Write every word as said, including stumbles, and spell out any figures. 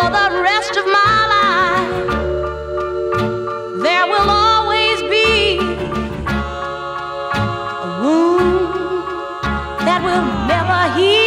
the rest of my life. There will always be a wound that will never heal.